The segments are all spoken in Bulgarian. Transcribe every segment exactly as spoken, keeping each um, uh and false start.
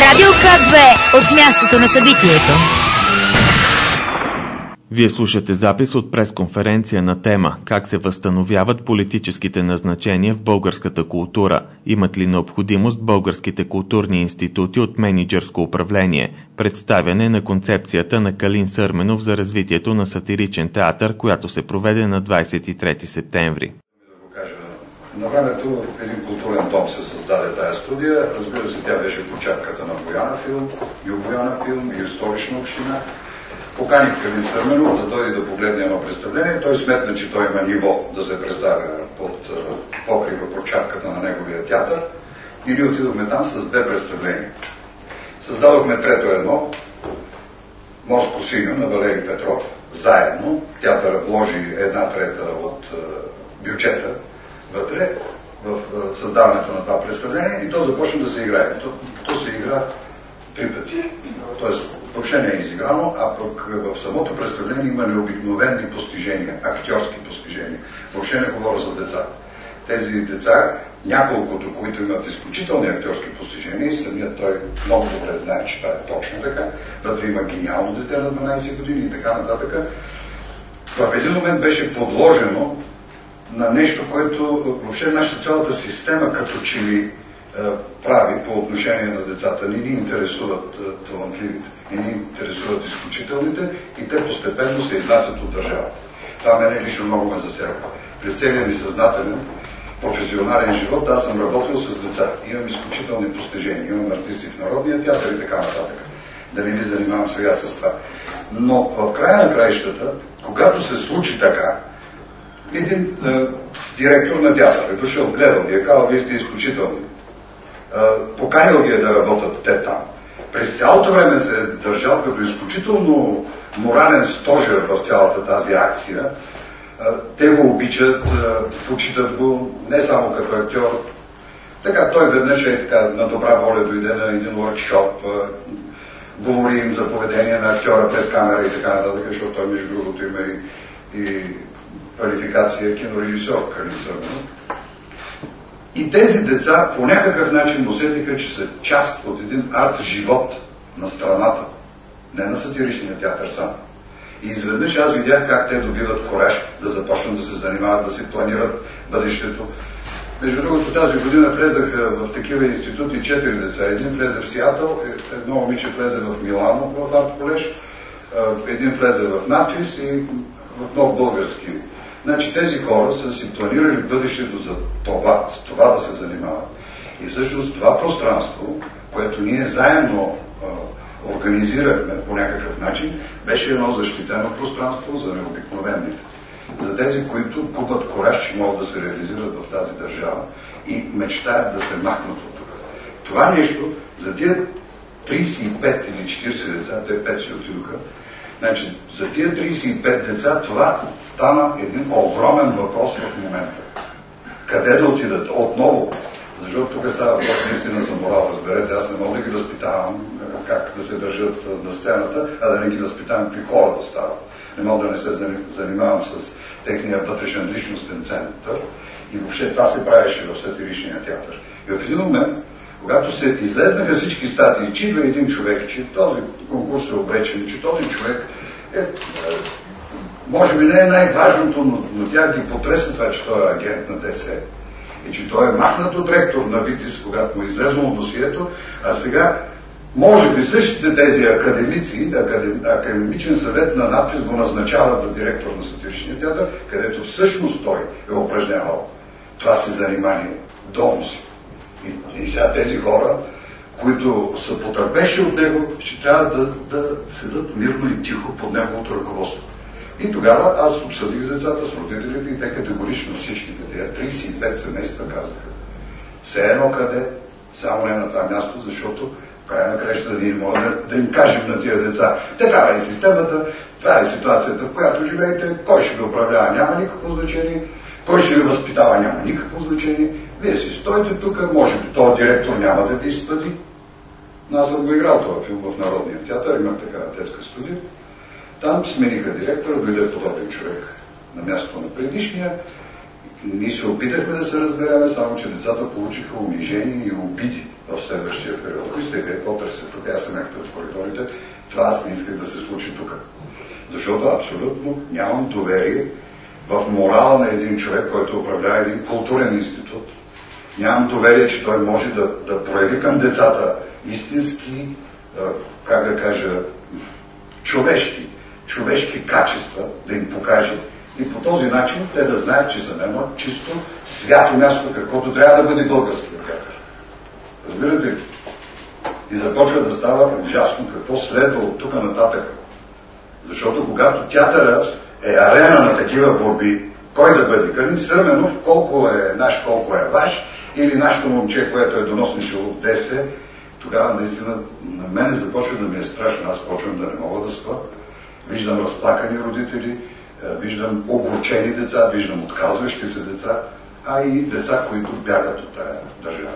Радио К две от мястото на събитието. Вие слушате запис от пресконференция на тема «Как се възстановяват политическите назначения в българската култура? Имат ли необходимост българските културни институти от мениджърско управление?» Представяне на концепцията на Калин Сърменов за развитието на сатиричен театър, която се проведе на двадесет и трети септември. На времето един културен дом се създаде тая студия. Разбира се, тя беше по чапката на Бояна филм, и Бояна филм, и Столична община. Поканих Калин Сърменов да дойде да погледне едно представление. Той сметна, че той има ниво да се представя под покрива, под чапката на неговия театър. И ние отидохме там с две представления. Създадохме трето едно, Морско синьо на Валери Петров. Заедно. Театъра вложи една трета от бюджета вътре в създаването на това представление и то започна да се играе. То, то се игра три пъти. Тоест, въобще не е изиграно, а пък в самото представление има необикновени постижения, актьорски постижения. Въобще не говоря за деца. Тези деца, няколкото, които имат изключителни актьорски постижения, и самият той много добре знае, че това е точно така. Вътре има гениално дете на дванадесет години и така нататък. В един момент беше подложено на нещо, което въобще нашата цялата система като че ли е, прави по отношение на децата. Не ни интересуват е, талантливите, не ни интересуват изключителните и те постепенно се изнасят от държавата. Това мене лично много ме засяга. През целия ми съзнателен, професионален живот аз съм работил с деца. Имам изключителни постижения. Имам артисти в Народния театър и така нататък. Да не ми занимавам сега с това. Но в края на краищата, когато се случи така, един е, директор на театър е дошъл, гледал ги, е казал, вие сте изключителни. Е, поканил ги да работят те там. През цялото време се е държал като изключително морален стожер в цялата тази акция. Е, те го обичат, е, почитат го не само като актьор. Така той веднъж е така, на добра воля дойде на един workshop, е, говори им за поведение на актьора пред камера и така нататък, защото той между другото има и, и квалификация кинорежисьор Калин Сърменов. И тези деца по някакъв начин усетиха, че са част от един арт-живот на страната, не на сатиричния театър сам. И изведнъж аз видях как те добиват кораж да започнат да се занимават, да се планират бъдещето. Между другото, тази година влезаха в такива институти четири деца. Един влезе в Сиатъл, едно момиче влезе в Милано, в арт-колеж, един влезе в Надфис и в много български. Значи тези хора са си планирали бъдещето за това, с това да се занимават. И всъщност това пространство, което ние заедно а, организирахме по някакъв начин, беше едно защитено пространство за необикновените. За тези, които губят кораж, че могат да се реализират в тази държава и мечтаят да се махнат от тук. Това нещо, за тия тридесет и пет или четиридесет деца, те пет си отидоха, значи, за тия тридесет и пет деца това стана един огромен въпрос в момента. Къде да отидат? Отново. Защото тук става въпрос наистина за морал, разберете. Аз не мога да ги възпитавам как да се държат на сцената, а да не ги възпитавам какви хора да стават. Не мога да не се занимавам с техния вътрешен личностен център. И въобще това се правеше в сатиричния театър. И в един момент, когато се излезнаха всички статии, че идва един човек, че този конкурс е обречен, че този човек е, може би не е най-важното, но, но тя ги потресна това, че той е агент на ДС и че той е махнат от ректор на ВИТИС, когато му излезло от досието, а сега може би същите тези академици, академ, академичен съвет на Надфис го назначават за директор на сатиричния театър, където всъщност той е упражнявал това си занимание, дом си. И, и сега тези хора, които са потърпевши от него, ще трябва да, да седат мирно и тихо под неговото ръководство. И тогава аз обсъдих с децата, с родителите и те категорично всичките тия тридесет и пет семейства казаха: все едно къде, само не на това място, защото край на кращата ние можем да, да им кажем на тия деца: такава е системата, това е ситуацията, в която живеете, кой ще ви управлява, няма никакво значение, кой ще ви възпитава, няма никакво значение. Вие си стойте тук, може би този директор няма да ви изпъди. Аз съм го играл този филм в Народния театър, имах такава детска студия. Там смениха директора, дойде подобен човек на мястото на предишния. Ние се опитахме да се разбереме, само че децата получиха унижение и обиди в следващия период. Ако сте вие, по-търсите тук, аз съм някакъв от коридорите, това аз не исках да се случи тук. Защото абсолютно нямам доверие в морала на един човек, който управлява един културен институт. Нямам доверие, че той може да, да прояви към децата истински, как да кажа, човешки, човешки качества, да им покаже. И по този начин те да знаят, че за едно чисто свято място, каквото трябва да бъде българския театър. Разбирате ли? И започва да става ужасно какво следва от тук нататък. Защото когато театъра е арена на такива борби, кой да бъде? Калин Сърменов, колко е наш, колко е ваш, или нашето момче, което е доносничало в десет, тогава наистина на мен започва да ми е страшно. Аз почвам да не мога да спа. Виждам разплакани родители, виждам огорчени деца, виждам отказващи се деца, а и деца, които бягат от тая държава.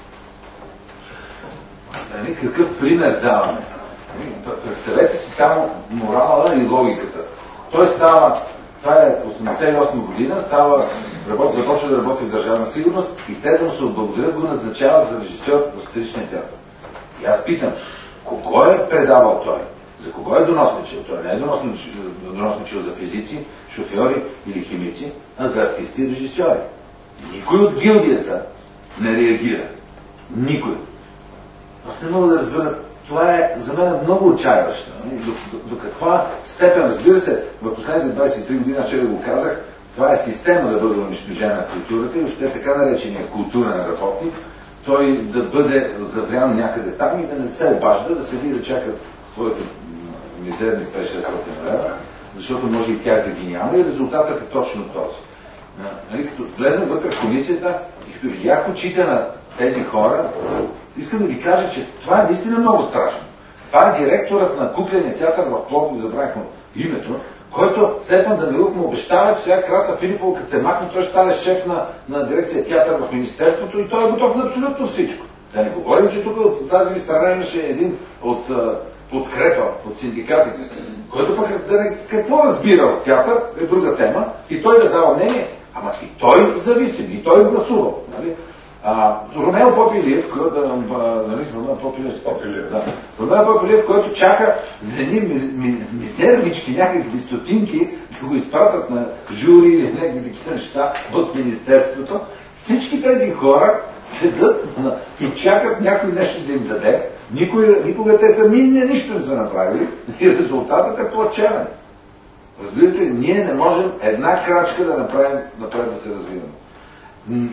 Нали, какъв пример даваме? Представете си само морала и логиката. Той става, това е осемдесет и осма година, става, започва да работи в Държавна сигурност и те да му се отблагодарят, го назначават за режисьор в Сатиричния театър. И аз питам, кого е предавал той? За кого е доносничил? Той не е доносничил, доносничил за физици, шофьори или химици, а за артисти и режисьори. Никой от гилдията не реагира. Никой. Аз не мога да разбера, това е за мен много отчаяващо. До, до, до каква степен, разбира се, в последните двадесет и три години, аз ще го казах, това е система да бъде унищожена културата и още така наречения културен работник, той да бъде заврян някъде там и да не се обажда, да седи да чака своите мизерни пет-шестстотин лева, защото може и тях да ги няма и резултатът е точно този. Нали, като влезнем вътре в комисията и като видях очите на тези хора, искам да ви кажа, че това е наистина много страшно. Това е директорът на кукления театър в Пловдив, забравих му името, който Стефан Данилов му обещава, че сега Краса Филипова, като се махне, той ще стане шеф на, на дирекция театър в Министерството и той е готов на абсолютно всичко. Да не говорим, че тук от тази ми страна имаше един от подкрепа от синдикатите, който пък какво разбира от театър е друга тема и той да дава мнение, ама и той зависим, и той гласува. Нали? А, Ромео Попилиев, който, нали, Ромео Попилиев, Попилиев, да. Ромео Попилиев, който чака за едни ми, ми, мизернички, някакви стотинки, да го изпратят на жури или някакви такива неща от Министерството, всички тези хора седат и чакат някой нещо да им даде. Никога, никога те сами не, нищо не са направили и резултатът е плачевен. Разбирате ли, ние не можем една крачка да направим напред да се развиваме.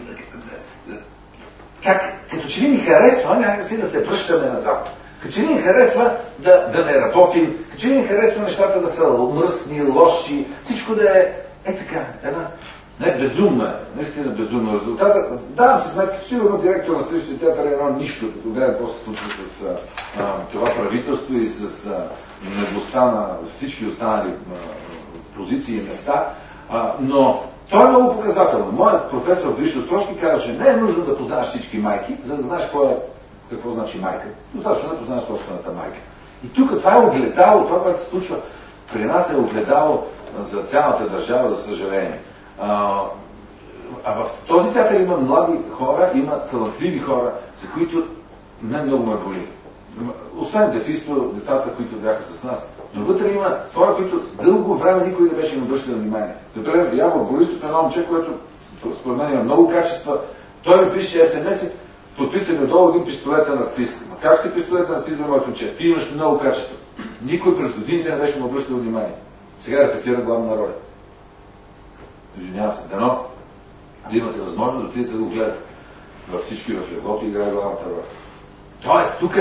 Как, като че ли ни харесва някакси да се връщаме назад. Като че ли ни харесва да, да не работим, като че ли ни харесва нещата да са мръсни, лоши, всичко да е, е така, една, не безумно е, наистина безумно резултатът. Давам се сметка, че сигурно директор на Сатиричния театър е едно нищо, като гледа какво се случва с а, това правителство и с наглостта на всички останали а, позиции и места, а, но това е много показателно. Моят професор Гришо Островски казваше, не е нужно да познаваш всички майки, за да знаеш какво, е, какво значи майка. Достатъчно да познаваш собствената майка. И тук това е огледало, това, което се случва при нас е огледало за цялата държава, за съжаление. А, а в този театър има млади хора, има талантливи хора, за които мен много ме боли. Освен дефисто, децата, които бяха с нас. Но вътре има хора, които дълго време никой не беше им обръщал внимание. Например, Явор Борисов е едно момче, което според мен има много качества. Той ми пише ес ем ес, подписа ми долу един пистолетен артист. Ма как си пистолетен артист, бе, моето момче? Ти имаш много качества. Никой през годините не беше му обръщал внимание. Сега репетира главна роля. Извинявам се, дано да имате възможност да отидете да го гледате. Във всички в леглото играе главната роля. Тоест, тук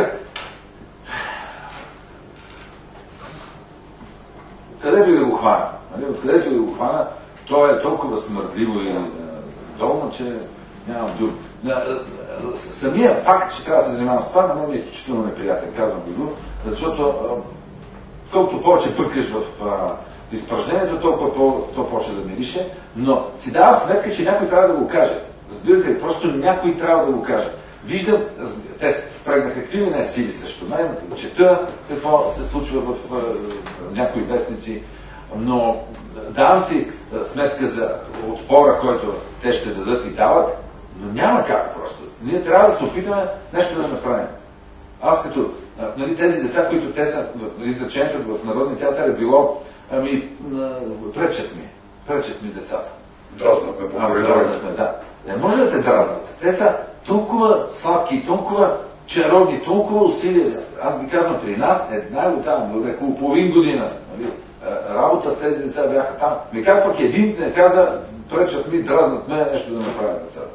където и да го хвана, нали? Откъдето и да го хвана, то е толкова смърдливо и е, долно, че нямам думи. Самия факт, че трябва да се занимавам с това, на мен е изключително неприятен, казвам го, защото колкото повече пъркаш в а, изпражнението, толкова по, то почва да мирише, но си дава сметка, че някой трябва да го каже. Разбирате ли, просто някой трябва да го каже. Виждам, те впрегнаха какви не сили срещу мен, чета какво се случва в, в, в някои вестници, но давам си сметка за отпора, който те ще дадат и дават, Но няма как просто. Ние трябва да се опитаме нещо да направим. Аз като, нали, тези деца, които те са, изречението в Народния театър е било, ами, пречат ми, пречат ми децата. Дразнат ме по коридорите. Да. Не може да те дразнат. Те са толкова сладки, толкова чаровни, толкова усилия. Аз ви казвам, при нас една или там, около половин година, нали, работа с тези деца бяха там. Ми как пък един не каза, пречат ми, дразнат ме, нещо да направя децата.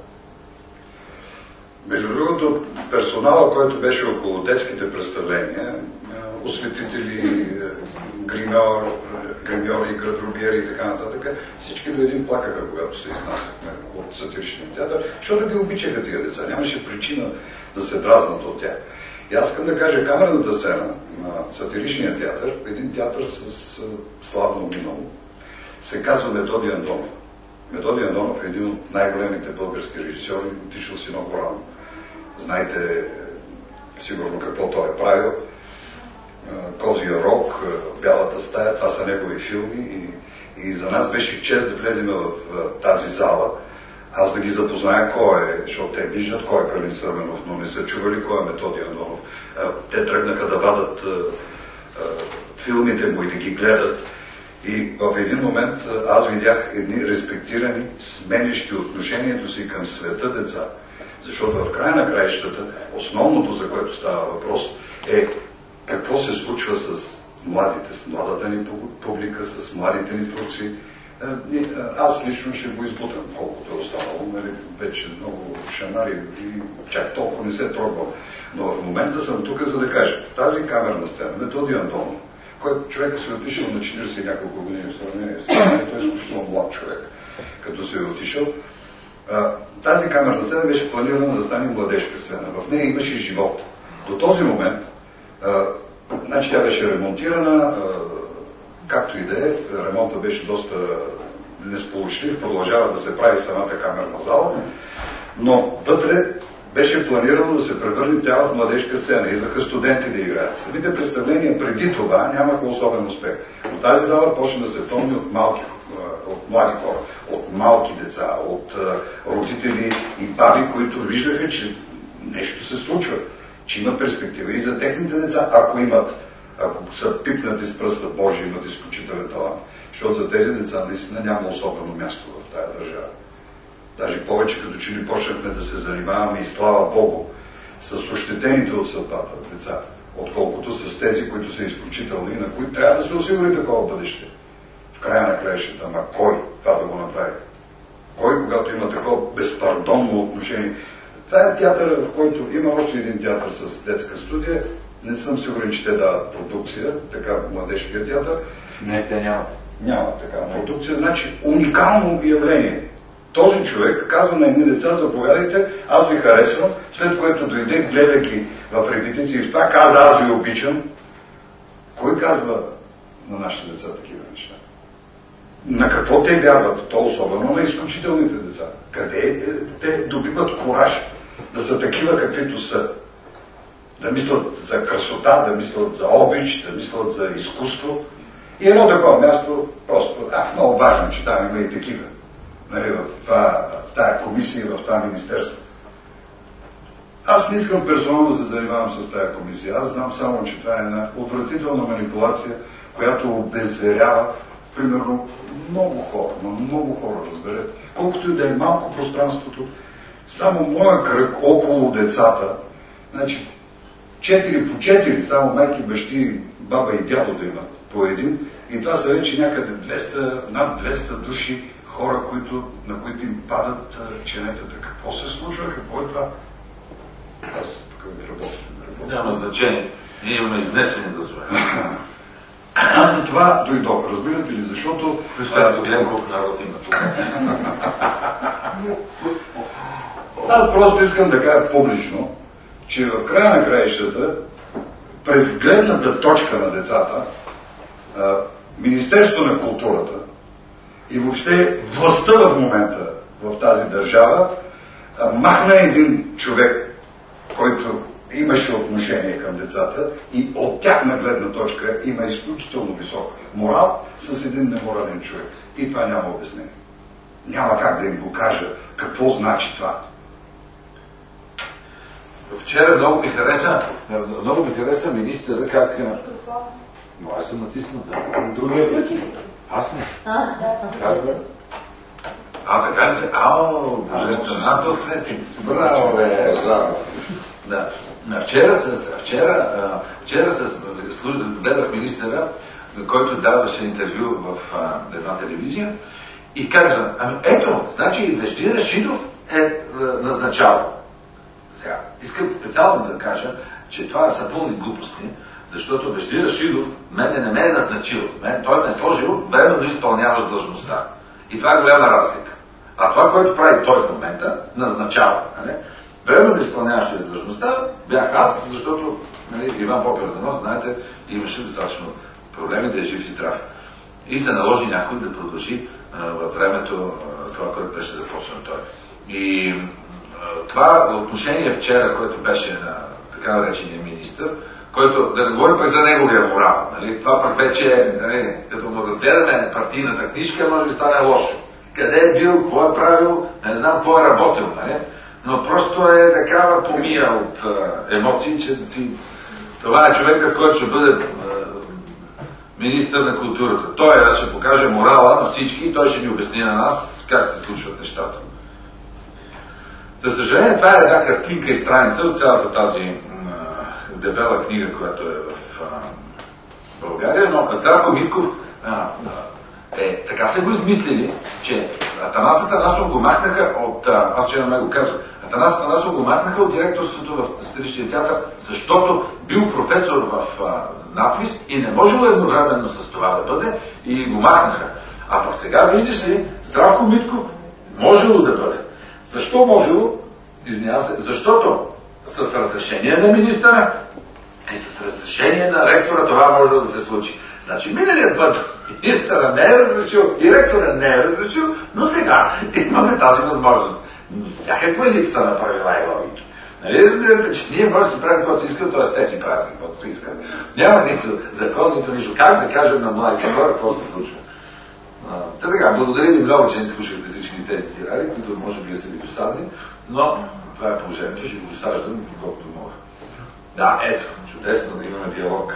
Между другото, персонала, който беше около детските представления, осветители, гримьор, гримьори, градробиери и така нататък, всички до един плакаха, когато се изнасяхме от сатиричния театър, защото ги обичаха тия деца. Нямаше причина да се дразнат от тях. И аз искам да кажа, камерната сцена на сатиричния театър, един театър с славно минало, се казва Методи Андонов. Методи Андонов е един от най-големите български режисьори, отишъл си много рано. Знаете сигурно какво той е правил. Козия рог, Бялата стая, това са негови филми и, и за нас беше чест да влезем в, в тази зала, аз да ги запозная кой е, защото те виждат кой е Калин Сърменов, но не са чували кой е Методи Андонов. Те тръгнаха да вадат филмите му и да ги гледат. И в един момент аз видях едни респектирани, сменящи отношението си към света деца. Защото в края на краищата, основното, за което става въпрос, е какво се случва с младите, с младата ни публика, с младите ни творци. Аз лично ще го избутам, колкото е останало. Вече много шамари и чак толкова не се трогвам. Но в момента съм тук, за да кажа, тази камерна сцена, Методи Андонов, който човек се е отишъл на четиридесет и няколко години в сравнение с това, той е изключително млад човек, като се е отишъл. Тази камерна сцена беше планирана да стане младежка сцена. В нея имаше живот. До този момент, а, значи тя беше ремонтирана, а, както и да е, ремонтът беше доста несполучлив, продължава да се прави самата камерна зала, но вътре беше планирано да се превърне тя в младежка сцена. Идваха студенти да играят. Самите представления преди това нямаха особен успех. Но тази зала почна да се пълни от малки, от млади хора, от малки деца, от родители и баби, които виждаха, че нещо се случва, че има перспектива и за техните деца, ако имат, ако са пипнати с пръста Божия, имат изключителен талант. Защото за тези деца наистина няма особено място в тая държава. Даже повече като че ли почнахме да се занимаваме и слава Богу с ощетените от съдбата деца, отколкото с тези, които са изключителни и на които трябва да се осигури такова бъдеще. В края на краищата, ама кой това да го направи? Кой, когато има такова безпардонно отношение? Това е театър, в който има още един театър с детска студия. Не съм сигурен, че те дават продукция, така младежкия театър. Не, те нямат. Няма такава продукция. Значи уникално явление. Този човек казва на едни деца, заповядайте, аз ви харесвам, след което дойде, гледа ги в репетиции в това, каза, аз ви обичам. Кой казва на нашите деца такива неща? На какво те вярват? То особено на изключителните деца. Къде те добиват кураж да са такива, каквито са? Да мислят за красота, да мислят за обич, да мислят за изкуство. И едно такова място, просто, а, много важно, че там има и такива. Нали, в, това, в тая комисия, в това министерство. Аз не искам персонално да се занимавам с тая комисия. Аз знам само, че това е една отвратителна манипулация, която обезверява, примерно, много хора, но много хора, разберете. Колкото и да е малко пространството, само моя кръг около децата, значи, четири по четири, само майки, бащи, баба и дядо да имат по един, и това са вече някъде двеста, над двеста души хора, които, на които им падат ченетата. Какво се случва? Какво е това? Аз тук ми работя. Няма значение. Ние имаме изнесени гласове. Аз за това дойдох. Разбирате ли? Защото... Представете, гледам колко народ има тук. Аз просто искам да кажа публично, че в края на краищата, през гледната точка на децата, Министерство на културата и въобще властта в момента в тази държава махна един човек, който имаше отношение към децата и от тяхна гледна точка има изключително висок морал с един неморален човек. И това няма обяснение. Няма как да им го кажа какво значи това. Вчера много ми хареса, много ми хареса министъра как... Но аз съм натиснал, да. Другия ключи. Аз не. Как бе? А, така ли се? Ао, божественото свети. Браво, бе, браво. Да. Вчера с... Вчера, вчера с... гледах министъра, който даваше интервю в а, една телевизия и каза, ами ето, значи Вежди Рашидов е, е назначавал. Сега, искам специално да кажа, че това са пълни глупости, защото Вежди Рашидов мене не ме е назначил. Мен, той ме е сложил временно изпълняващ длъжността. И това е голяма разлика. А това, което прави той в момента, назначава. Нали? Временно изпълняващия длъжността бях аз, защото нали, Иван Попирдонов, знаете, имаше достатъчно проблеми да е жив и здрав. И се наложи някой да продължи а, във времето а, това, което беше започнал той. И а, това отношение вчера, което беше на така наречения министър, който, да не говорим пък за неговия морал, нали? Това пък вече, нали, като му разгледаме партийната книжка, може да стане лошо. Къде е бил, какво е правил, не знам какво е работил, нали? Но просто е такава помия от а, емоции, че ти... това е човекът, който ще бъде а, министър на културата. Той ще покаже морала на всички и той ще ни обясни на нас как се случват нещата. За съжаление, това е една картинка и страница от цялата тази а, дебела книга, която е в а, България, но Здравко Митков а, а, е, така са го измислили, че Атанас Атанасов го махнаха от... А, аз че на мен го казвам. Атанас Атанасов го махнаха от директорството в Сценичния театър, защото бил професор в а, надпис и не можело едновременно с това да бъде и го махнаха. А пък сега, виждаш ли, Здравко Митков можело да бъде. Защо можело? Извинявам се. Защото с разрешение на министъра и с разрешение на ректора това може да се случи. Значи миналият път министъра не е разрешил и ректора не е разрешил, но сега имаме тази възможност. Всякаква липса на правила и логики. Нали разбирате, че ние може да си правим каквото си искат, т.е. те си правят каквото си искат. Няма нито закон, нито нищо. Как да кажем на младите хора какво се случва? Та така, благодаря ви много, че не слушахте всички тези тиради, които може би са ви досадни, но това е положението, ще го досаждам колкото мога. Да, ето, чудесно да имаме диалог.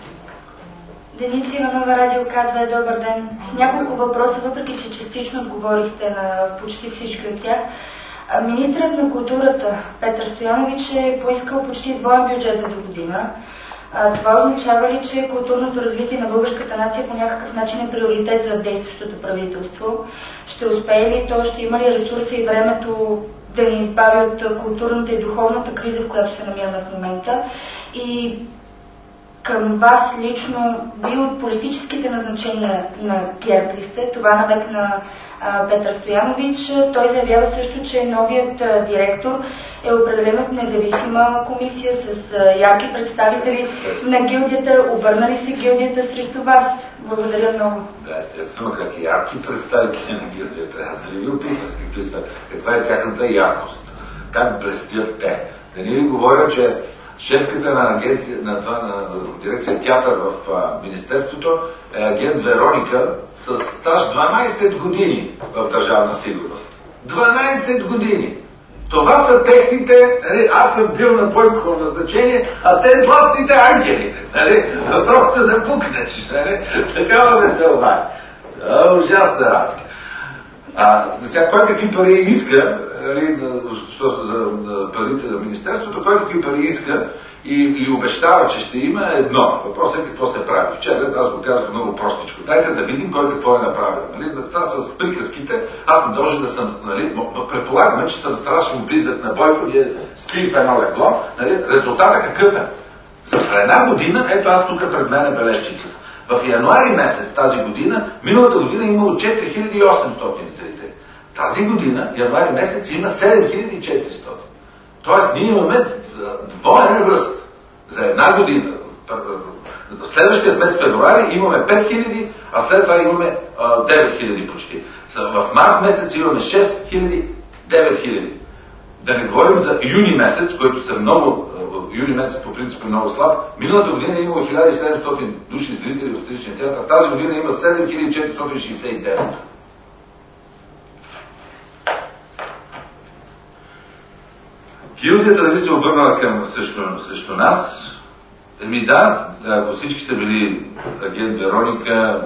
Деница Иванова, Радио К две, добър ден. С няколко въпроса, въпреки че частично отговорихте на почти всички от тях. Министърът на културата Петър Стоянович е поискал почти двоен бюджет за до година. Това означава ли, че културното развитие на българската нация по някакъв начин е приоритет за действащото правителство? Ще успее ли то? Ще има ли ресурса и времето да ни избави от културната и духовната криза, в която се намираме в момента? И към вас лично, ви от политическите назначения на ГЕРБ ли сте? Това намекна а, Петър Стоянович. Той заявява също, че новият а, директор е определен от независима комисия с а, ярки представители на гилдията. Обърна ли се гилдията срещу вас? Благодаря много. Да, естествено, как и ярки представители на гилдията. Аз дали ви описах какви са, каква е тяхната яркост, как блестят те. Да не ви говоря, че шефката на, агенция, на, това, на дирекция театър в а, Министерството е агент Вероника с стаж дванайсет години в Държавна сигурност. дванайсет години! Това са техните, нали, аз съм бил на Бойково назначение, а те златните ангели. Нали, просто да пукнеш. Нали, такава веселба. Ужасна работа. А сега кой какви пари иска, що за парите на Министерството, кой какви пари иска и, и обещава, че ще има едно. Въпросът е какво се прави. Вчера аз го казах много простичко. Дайте да видим кой какво е направил. Нали? Това с приказките, аз не дължа да съм, нали, предполагаме, че съм страшно близък на Бойко, ние спим в едно легло. Нали? Резултата какъв е? За една година, ето аз тук пред мен е бележчицата. В януари месец тази година, миналата година е имало четири хиляди и осемстотин зрители. Тази година, януари месец, има седем хиляди и четиристотин. Тоест, ние имаме двоен ръст за една година. В следващия месец февруари имаме пет хиляди, а след това имаме девет хиляди почти. В март месец имаме шест хиляди, девет хиляди. Да не говорим за юни месец, който са много, юни месец по принцип е много слаб. Миналата година е имало хиляда и седемстотин души зрители в Сценичния театър. Тази година има седем хиляди четиристотин шейсет и девет. Гилдията да би се обърнала към срещу, срещу нас. Еми да, ако всички са били агент Вероника,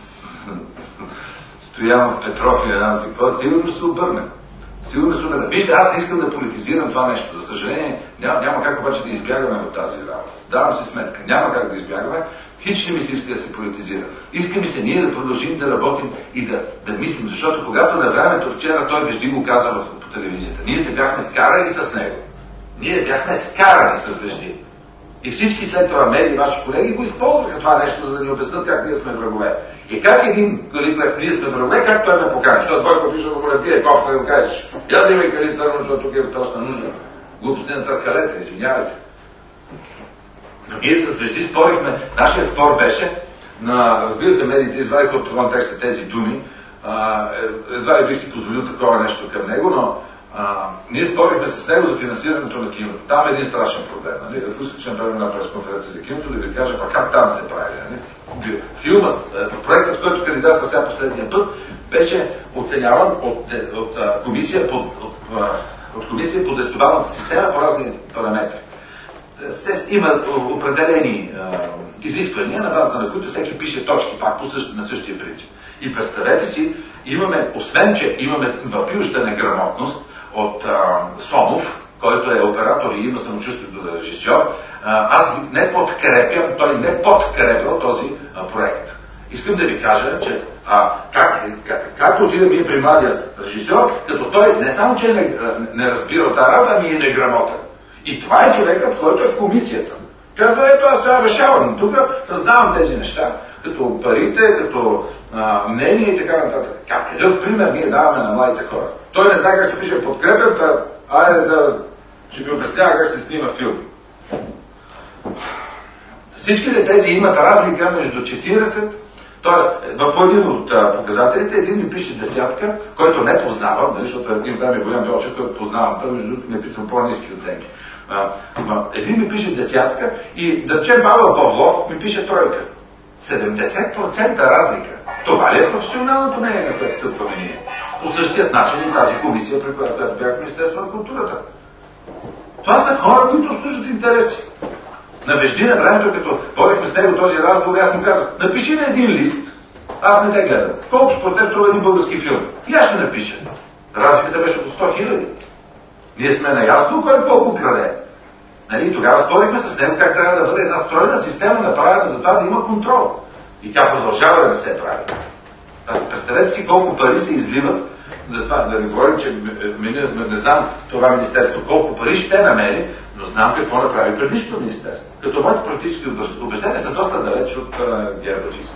Стоян Петров и една си какво, сигурно ще се обърне. Сигурно ще се обърне. Вижте, аз не искам да политизирам това нещо. За съжаление, няма, няма как обаче да избягаме от тази работа. Давам си сметка. Няма как да избягаме. Хич не ми се иска да се политизира. Иска ми се ние да продължим да работим и да, да мислим, защото когато на времето вчера той Вежди го каза по телевизията, ние се бяхме скарали с него. Ние бяхме скарани с Вежди. И всички след това медии, ваши колеги, го използваха това нещо, за да ни обяснат как ние сме врагове. И как един Калиплев, ние сме врагове, как той ме покани. Защото Бойко пише да го лепие кофта да го кажеш. Я взимай Кали Църно, защото тук е страшна нужда. Глупости на търкалете, извинявайте. Но ние с Вежди спорихме. Нашия спор беше, на, разбира се, медиите извадиха от контекста тези думи. А, едва ли бих си позволил такова нещо към него, но а, ние спорихме с него за финансирането на киното. Там е един страшен проблем. Нали? Ако искате, ще направим една пресконференция за киното, да ви кажа, па как там се прави. Нали? Филмът, проектът, с който кандидатства сега последния път, беше оценяван от, от, от, комисия, под, от, от комисия по десетобалната система по разни параметри. Има определени а, изисквания, на база на които всеки пише точки, пак по същ, на същия принцип. И представете си, имаме, освен че имаме въпиюща неграмотност от а, Сомов, който е оператор и има самочувствието на режисьор, а, аз не подкрепям, той не подкрепя този а, проект. Искам да ви кажа, че а, как, как, както отида ми при младия режисьор, като той не само, че не, не разбира от тази работа, ами е неграмотен. И това е човекът, който е в комисията. Казва, ето аз сега решавам, тук раздавам тези неща, като парите, като а, мнение и така нататък. Как, какъв пример ние даваме на младите хора? Той не знае как се пише подкрепен, та, айде да ще ви обяснява как се снима филм. Всичките тези имат разлика между четиридесет, т.е. в един от а, показателите един ми пише десятка, който не познавам, нали, защото един време е голям Велчев, който познавам, той между другото ми е писал по-ниски оценки. А, един ми пише десятка и да речем Павел Павлов ми пише тройка. седемдесет процента разлика. Това ли е професионалното мнение, на което стъпваме ние? По същият начин и тази комисия, при която бях в Министерство на културата. Това са хора, които служат интереси. На Вежди на времето, като водихме с него този разговор, аз му казах, напиши на един лист, аз не те гледам. Колко според теб струва един български филм? И аз ще напиша. Разликата беше от сто хиляди. Ние сме наясно, кой колко краде. Нали? Тогава спорихме с него как трябва да бъде една стройна система, направена за това да има контрол. И тя продължава да не се прави. Аз представете си колко пари се изливат, за това да не говорим, че не, не знам това министерство колко пари ще намери, но знам какво направи предишното министерство. Като моите политически убеждения са доста далеч от гербачистите.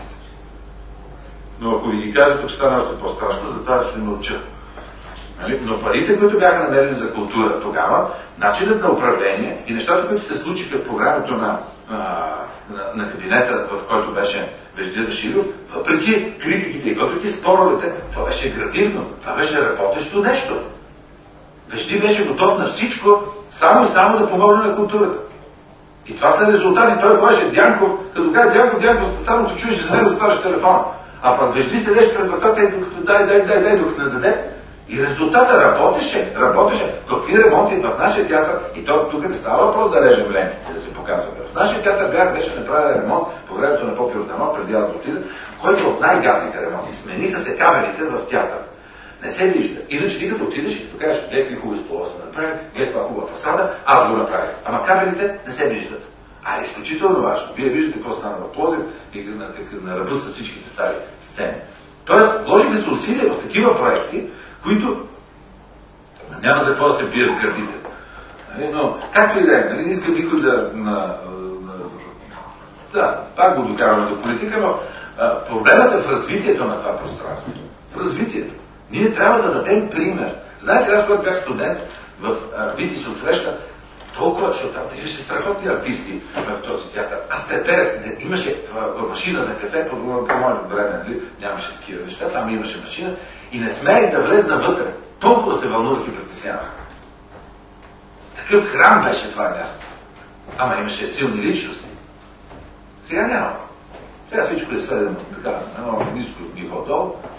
Но ако ви ги кажа, тук стане още по-страшно, затова ще мълча. Нали? Но парите, които бяха намерени за култура тогава, начинът на управление и нещата, които се случиха по времето на, на, на, на кабинета, в който беше Вежди Рашидов, въпреки критиките и въпреки споровете, това беше градивно, това беше работещо нещо. Вежди беше готов на всичко, само и само да помогне на културата. И това са резултати. Той говореше Дянков, като каже Дянков, Дянков, само те чуеш за него, затваряш телефона. А пък Вежди седеше пред вратата и докато дай, дай, дай, дай, докато не даде. И резултата работеше, работеше. Какви ремонти в нашия театър, и то тук не става въпрос да режем лентите, да се показваме. В нашия театър бях беше направен ремонт по времето на Попи Орданов, преди аз да отида, който от най-гадните ремонти. Смениха се кабелите в театър. Не се вижда. Иначе ти като отидеш и като кажеш, гледай какви хубави стола са направили, гледай каква хубава фасада, аз го направих. Ама кабелите не се виждат. А е изключително важно. Вие виждате какво стана в Пловдив и на, на ръба с всичките стари сцени. Тоест, вложиха се усилия в такива проекти, които няма за какво да се бият в гърдите. Нали? Но, както и да е, нали? Не искам никой да... На, на, да, пак го докарваме до политика, но а, проблемът е в развитието на това пространство. В развитието. Ние трябва да дадем пример. Знаете, аз когато бях студент в Витис от среща, толкова, защото там имаше страхотни артисти в този театър. Аз треперех, имаше машина за кафе, по, по моето време, нали? Нямаше такива неща, там имаше машина и не смеех да влезна вътре. Толкова се вълнувах и притеснявах. Такъв храм беше това място. Ама имаше силни личности. Сега няма. Сега всичко е сведено така, на едно ниско ниво долу.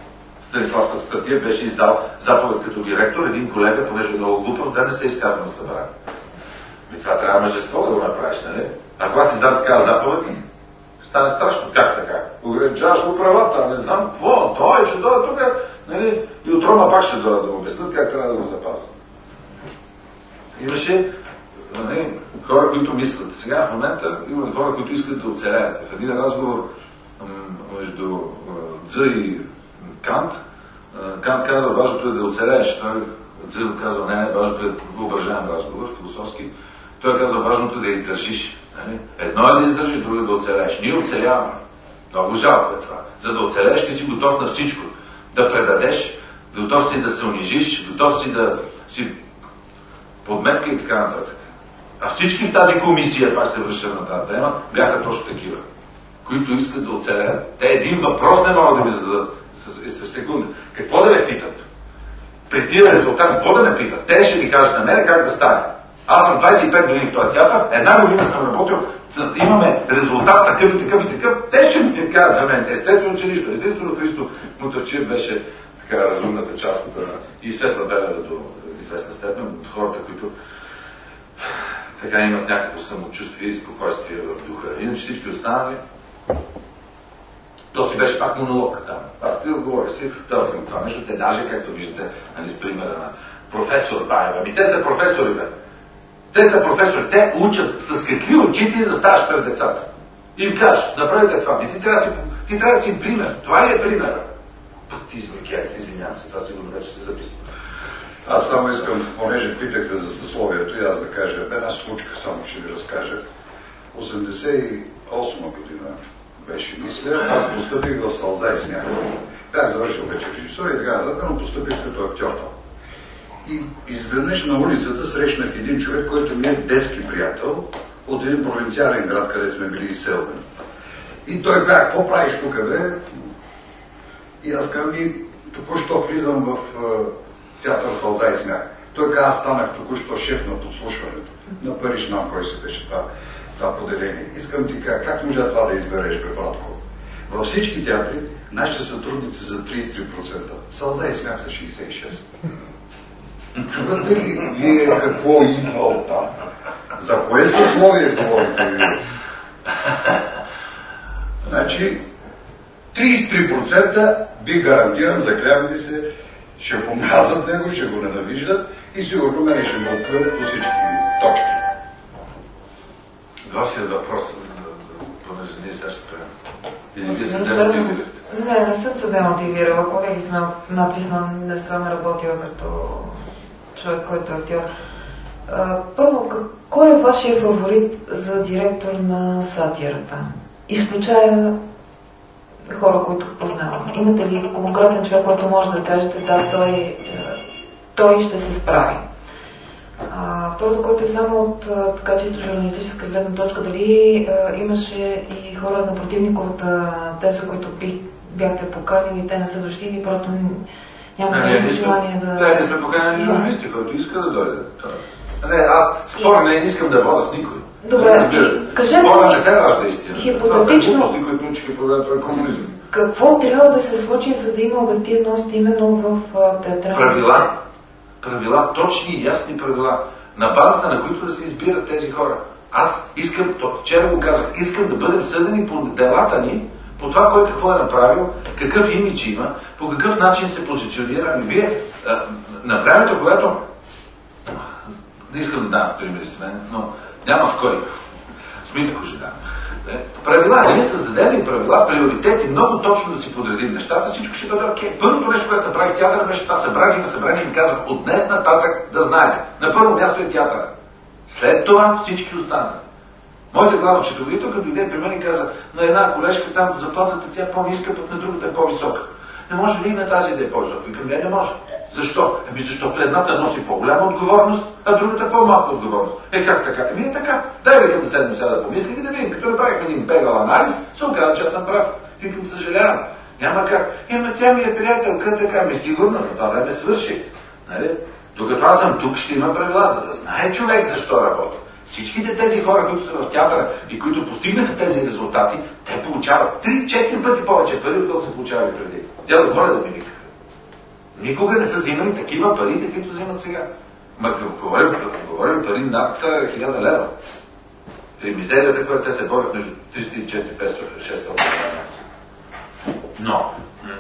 Станислав Стратиев беше издал заповед като директор, един колега, понеже е много глупав, да не се изказва на събрание. И това трябва мъжество да го направиш, нали? А когато си издам такава заповед, стане страшно. Как така? Ограничаваш му правата, не знам какво, той ще дойде тук, нали? И от Рома пак ще дойде да му обяснят как трябва да го запазват. Имаше, нали, хора, които мислят. Сега в момента има хора, които искат да оцелеят. В един разговор между Дзъ и Кант, Кант казва, важното е да оцелееш. Той Дзъ казва, не, не, важното е въображаем разговор, философски. Той казва, важното е да издържиш. Едно е да издържиш, друго е да оцелееш. Ние оцеляваме. Много жалко е това. За да оцелееш, ти си готов на всичко. Да предадеш, готов си да се унижиш, готов си да си подметка и така нататък. А всички в тази комисия, пак ще връщам на тази тема, бяха точно такива, които искат да оцелеят. Те един въпрос не могат да ми зададат с секунда. Какво да ме питат? При тия резултати, какво да ме питат? Те ще ми кажат на мен как да стане. Аз съм двадесет и пет години в този театър, една година съм работил, имаме резултат такъв и такъв и такъв, те ще ми кажат за мен. Естествено, че нищо. Естествено, Христо Мутавчиев беше така разумната част и Светла Белева до известна степен, от хората, които така имат някакво самочувствие и спокойствие в духа. Иначе всички останали, то си беше пак монолог там. Аз ти отговоря си в това нещо. Те даже, както виждате, нали, с примера на професор Баева. Ами те са професори, бе. Те са професори. Те учат с какви очи ти да ставаш пред децата. И им кажеш, направете това. И ти трябва да си, ти трябва да си пример. Това ли е примера? Път ти измекях, извинявам се, това сигурно вече се записва. Аз само искам, понеже питахте за съсловието, и аз да кажа една случка, само ще ви разкажа. осемдесет и осма година беше, мисля, аз постъпих в Сълза и Смях. Бях завършил вече режисура и така нататък, но постъпих като актьор. И изведнъж на улицата срещнах един човек, който ми е детски приятел от един провинциален град, където сме били изселвани. И той каза, какво правиш тук, бе? И аз казвам, и току-що влизам в театър Сълза и Смях. Той каза, аз станах току-що шеф на подслушването. На Париж, нам кой се беше това, това поделение. Искам ти кажа, как може това да избереш, бе, братко? Във всички театри нашите сътрудници за тридесет и три процента. Сълза и Смях са шейсет и шест. Чувате ли вие какво идва от там? За кое съсловие говорите вие? Значи, тридесет и три процента ви гарантирам, заклявам ви се, ще го мразят него, ще го ненавиждат и сигурно мене ще го отплюят по всички точки. Вашият въпрос, понеже ние сега ще правим. Или вие се демотивирате? Не, не съм се демотивирала. Колеги сме написано, не съм работила като човек, който е актьор. Първо, кой е вашия фаворит за директор на сатирата? Изключая хора, които познавам. Имате ли конкретен човек, който може да кажете, да, той, той ще се справи? А, второто, което е само от така чисто журналистическа гледна точка, дали а, имаше и хора на противниковата теза, които бих, бяхте поканили, те не са дошли или просто няма не, желание да... Да, не сме поканили журналисти, който иска да дойде. Не, аз спора не искам да вода с никой. Добре, кажете спора не се ражда истина. Хипотетично, това са които научихи по времето на комунизъм. Какво трябва да се случи, за да има обективност именно в театралната? Правила. Правила, точни и ясни правила, на базата на които да се избират тези хора. Аз искам, вчера го казах, искам да бъдем съдени по делата ни, по това кой какво е направил, какъв имидж има, по какъв начин се позиционира. Ами вие, а, на времето, когато не искам да дам примери с мен, но няма в кой. Смитко ще дам. Правила, да ми създадем и правила, приоритети, много точно да си подредим нещата, всичко ще бъде окей. Първото нещо, което направих театър, беше това, събрах и на събрание и казах, от днес нататък да знаете. На първо място е театъра. След това всички останат. Моята главна счетоводителка дойде при мен и каза, на една колежка там заплатата тя е по-ниска, пък на другата е по-висока. Не може ли и на тази да е по-висока? Викам, не, не може. Защо? Еми защото едната носи по-голяма отговорност, а другата по-малка отговорност. Е как така? Еми е така. Дай викам да седнем сега да помислим и да видим. Като направихме един бегал анализ, се оказа, че аз съм прав. Викам, съжалявам. Няма как. Ема тя ми е приятелка, така ми е сигурна, за това време свърши. Нали? Докато аз съм тук, ще има правила, за да знае човек защо работи. Всичките тези хора, които са в театъра и които постигнаха тези резултати, те получават три-четири пъти повече пари, отколкото са получавали преди. Тя да горе да ми вика. Никога не са взимали такива пари, каквито взимат сега. Ма говорим, говорим пари над хиляда лева. При мизерията, която те се борят между триста и четириста, петстотин, шестстотин лева. Но,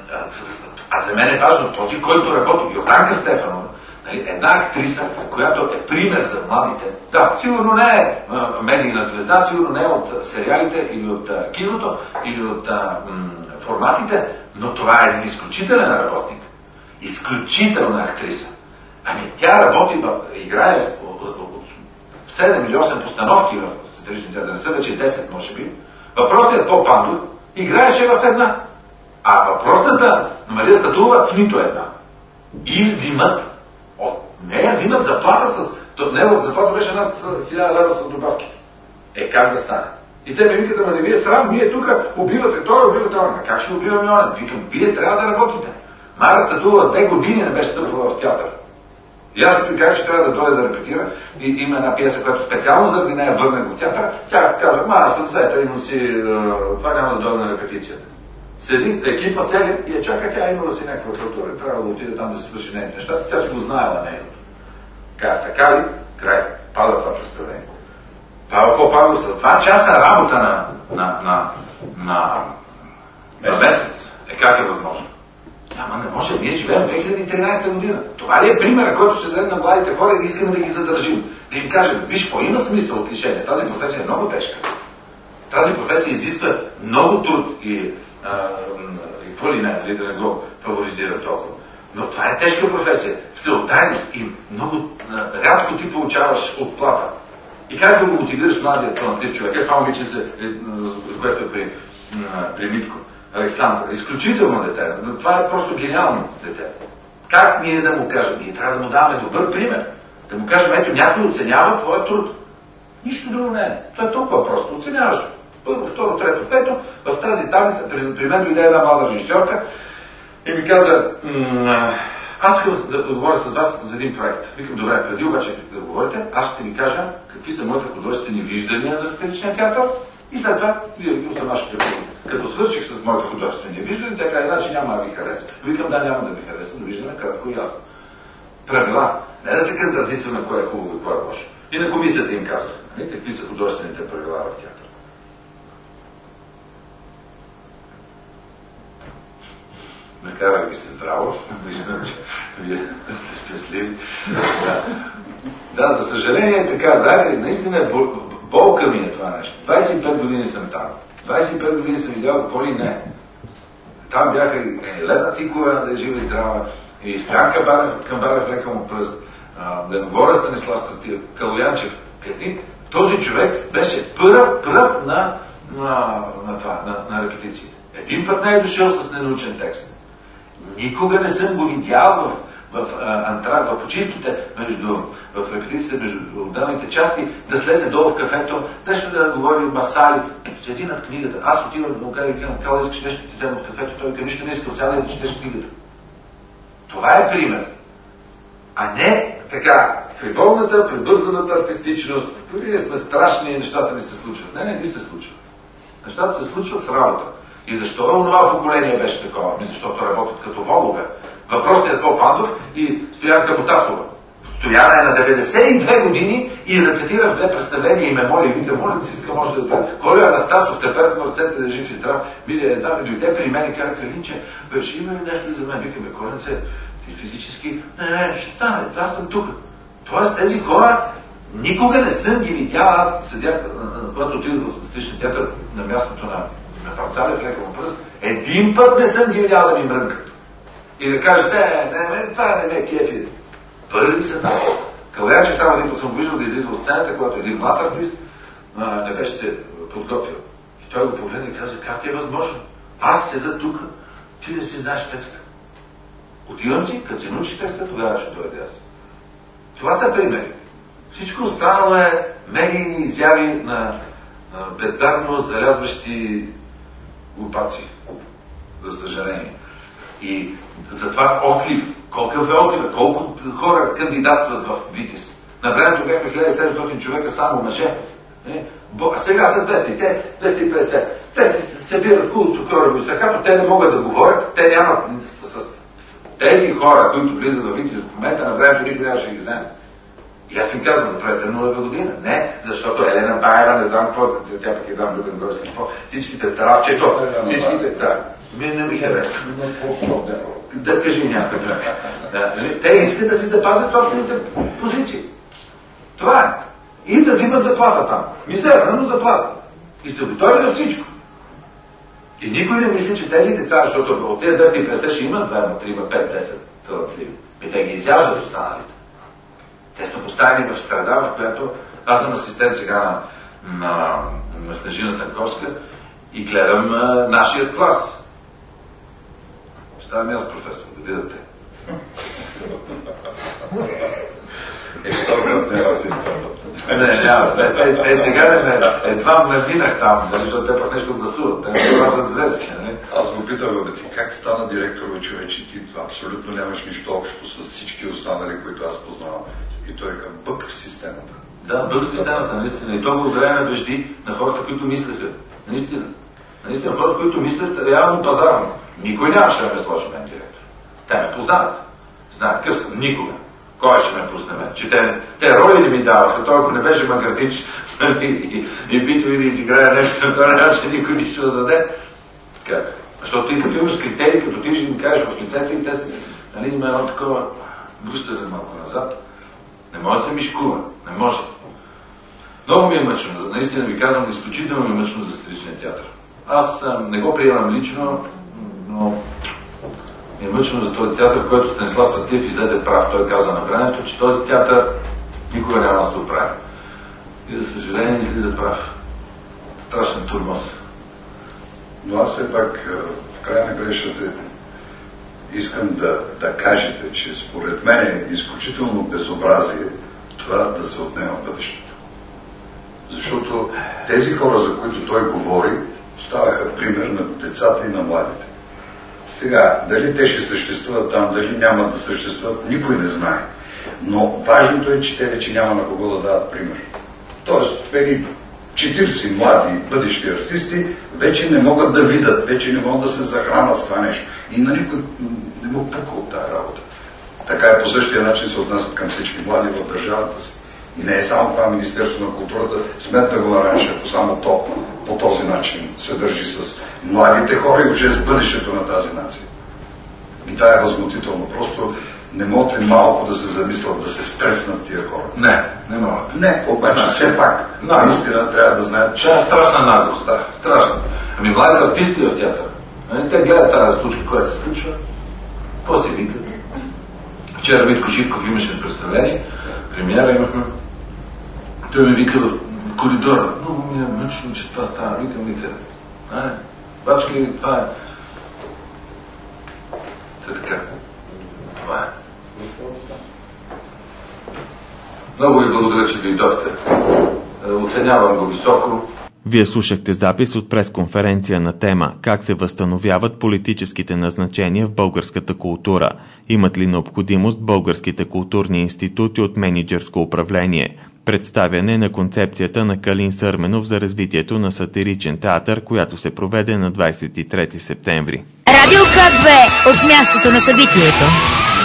а за мен е важно този, който работи, Йорданка Стефанова, нали, една актриса, която е пример за младите. Да, сигурно не е медийна звезда, сигурно не е от сериалите или от а, киното, или от а, м, форматите, но това е един изключителен работник. Изключителна актриса. Ами тя работи, играе от, от, от седем или осем постановки в сатирични театър, не са вече десет, може би. Въпросният Поп Пандов играеше в една. А въпросната Мария Статулова в нито една. И взимат от нея, взимат заплата с... Не, заплата беше над хиляда лева с добавки. Е, как да стане? И те ми викат, ама не ви е срам, вие тук убивате това, убивате това. Как ще убиваме онен? Викам, вие трябва да работите. Мара Статулова две години не беше стъпвала в театър. И аз като казах, че трябва да дойде да репетира. И има една пиеса, която специално заради нея върнах в театъра. Тя каза, ма аз съм заета, но си, това няма да дойде на репетицията. Седи екипа цели и я чака, тя имала си някаква култура и трябва да отиде там да се свърши нейните неща. Тя си го знаела нейното. Как така ли? Край. Пада това представление. Пава Поп-Пандов с два часа работа на, на, на, на, на месец. Е, как е възможно? Ама не може, ние живеем в две хиляди и тринадесета година. Това ли е примера, който ще даде на младите хора и искаме да ги задържим? Да им кажем, виж, какво има смисъл от лишение. Тази професия е много тежка. Тази професия изисква много труд и какво ли не, нали, да не го фаворизира толкова. Но това е тежка професия. Всеотдайност и много а, рядко ти получаваш отплата. И как да го мотивираш младият талантлив човек? Е, това момиченце, което е при, при Митко, Александър. Изключително дете. Но това е просто гениално дете. Как ние да му кажем? Ние трябва да му даваме добър пример. Да му кажем, ето, някой оценява твоя труд. Нищо друго не е. То е толкова просто. Оценяваш. Първо, второ, трето, пето. В тази таблица при, при мен дойде една млада режисьорка и ми каза, аз искам да, да говоря с вас за един проект. Викам, добре, преди обаче да говорите, аз ще ви кажа какви са моите художествени виждания за сценичния театър и след това вие ги усъмашите. Като свърших с моите художествени виждания, така иначе няма да ви хареса. Викам, да, няма да ви хареса, но виждане кратко и ясно. Правила. Не да се кандидатстваме кое е хубаво и кое е лошо. И на комисията им казах, какви са художествените правила в театър. Накарах ви се здраво, виждам, че вие сте щастливи. Да. Да, за съжаление е така, знаете ли, наистина болка ми е това нещо. двадесет и пет години съм там. двадесет и пет години съм видял какво ли не. Там бяха и Елена Цикова, да е жива и здрава, и Стоян Камбарев, лека му пръст, да не говоря Станислав Стратиев, Калоянчев. Какви? Този човек беше пръв, пръв на, на, на това, на, на репетициите. Един път не е дошъл с ненаучен текст. Никога не съм го видял в, в антрак, в почивките, между, в репетициите, между отделните части, да слезе долу в кафето, нещо да говори масали, седи над книгата. Аз отивам да му кажа, Кала, искаш нещо да ти взема от кафето, той към нищо не иска, сяда и да четеш книгата. Това е пример. А не така, фриволната, прибързаната артистичност, ние сме страшни, нещата не се случват. Не, не, не се случват. Нещата се случват с работа. И защо онова поколение беше такова? Защото работят като волове. Въпросният Поп-Пандов и Стоянка Ботасова. Стояна е на деветдесет и две години и репетира в две представления и ме моли, вика, моля да си иска, може да бъде. Колю Анастасов, тепер на ръцете да жив и здрав, видя една, дойде при мен и каза, Кралинче, беше има ли нещо за мен? Викаме, Коленце, ти физически, не, не, ще стане, аз съм тук. Тоест тези хора никога не съм ги видял, аз седях, когато отидох в сценичния театър на мястото на Халцалев, лека му пръст, един път не съм ги видял да ми мрънкат. И да кажете, не, не, не, това не е кефи. Първи са там. Калоянчев само един път съм виждал да излиза от сцената, когато един млад артист не беше се подготвил. И той го погледна и каза, как е възможно? Аз седа тук, ти не си знаеш текста. Отивам си, като си научиш текста, тогава ще дойде аз. Това са примери. Всичко останало е медийни изяви на бездарно залязващи глупаци, за съжаление. И затова отлив. Колко е отлив? Колко хора кандидатстват в Витис? На времето бяхме хиляда и седемстотин човека само мъже. А сега са двеста и те, двеста и петдесет. Те се събират куло цукророви сакато, те не могат да говорят, те нямат с Тези хора, които влизат в Витис в момента, на времето никой нямаше ги вземе. И аз им казвам, направете нулева година. Не, защото Елена Баева, не знам какво, тя пък е дам Любен Горски, всичките Старавчето, всичките, да. Вие не ми харесва. Да кажи някой. Да. Те искат да си запазят собствените позиции. Това е. И да взимат заплата там. Мизерна, но заплата. И са готови на всичко. И никой не мисли, че тези деца, защото от тези двеста и петдесет ще имат двама, трима, пет, десет талантливи. И те ги изяждат останалите. Те са поставени в среда, в която аз съм асистент сега на, на, на Снежина Танковска и гледам а, нашия клас. Ставам аз професор, да видят те. Е, това не е Не, няма. Те, те сега не ме, едва ме минах там, защото те пък нещо гласуват. Те това са звездки, не? Аз го питам, бе, ти как стана директор, бе, човече, ти абсолютно нямаш нищо общо с всички останали, които аз познавам. И той е към бък в системата. Да, бък в системата, наистина. И то благодарение на вежди на хората, които мислеха. Наистина. Наистина, хората, които мислят реално пазарно. Никой нямаше да ме сложи мен директор. Те ме познават. Знаят къв съм. Никога. Кой ще ме пусне мен? Че те, те роли ли ми даваха? Той ако не беше Магардич и, и, и битови да изиграе нещо, то нямаше никой нищо да даде. Как? Защото ти като имаш критерии, като ти ще ми кажеш в лицето и те са, нали, има едно такова връщане малко назад. Не може да се мишкува. Не може. Много ми е мъчно. Наистина ви казвам, изключително ми е мъчно за сатиричния театър. Аз а, не го приемам лично, но ми е мъчно за този театър, който Станислав Стратиев излезе прав. Той каза на времето, че този театър никога няма да се оправи. И за съжаление излиза прав. Страшен турмоз. Но аз все пак в края на грешата искам да, да кажете, че според мен е изключително безобразие това да се отнема бъдещето. Защото тези хора, за които той говори, ставаха пример на децата и на младите. Сега, дали те ще съществуват там, дали няма да съществуват, никой не знае. Но важното е, че те вече няма на кого да дават пример. Тоест, едни четиридесет млади бъдещи артисти вече не могат да видят, вече не могат да се захранат с това нещо. И на никой не му пука от тази работа. Така е, по същия начин се отнасят към всички млади в държавата си. И не е само това Министерство на културата, сметна го наранше, ако само то по този начин се държи с младите хора и въобще с бъдещето на тази нация. И това е възмутително. Просто не могат ли малко да се замислят, да се стреснат тия хора? Не, не могат. Не, обаче не. Все пак, наистина трябва да знаят, че... Това е страшна наглост. Да. Страшна. Ами младите артисти в театъра. Те гледат тази случка, която се случва. Какво си викат? Вчера Митко Живков имаше представление, премиера имахме. Той ми вика в коридора. Много ми е мъчно, че това става. Викам ми те. Ай, бачки, това е. Та така. Това е. Много ви благодаря, че дойдохте. Оценявам го високо. Вие слушахте запис от пресконференция на тема «Как се възстановяват политическите назначения в българската култура? Имат ли необходимост българските културни институти от мениджърско управление?» Представяне на концепцията на Калин Сърменов за развитието на сатиричен театър, която се проведе на двадесет и трети септември. Радио К две от мястото на събитието.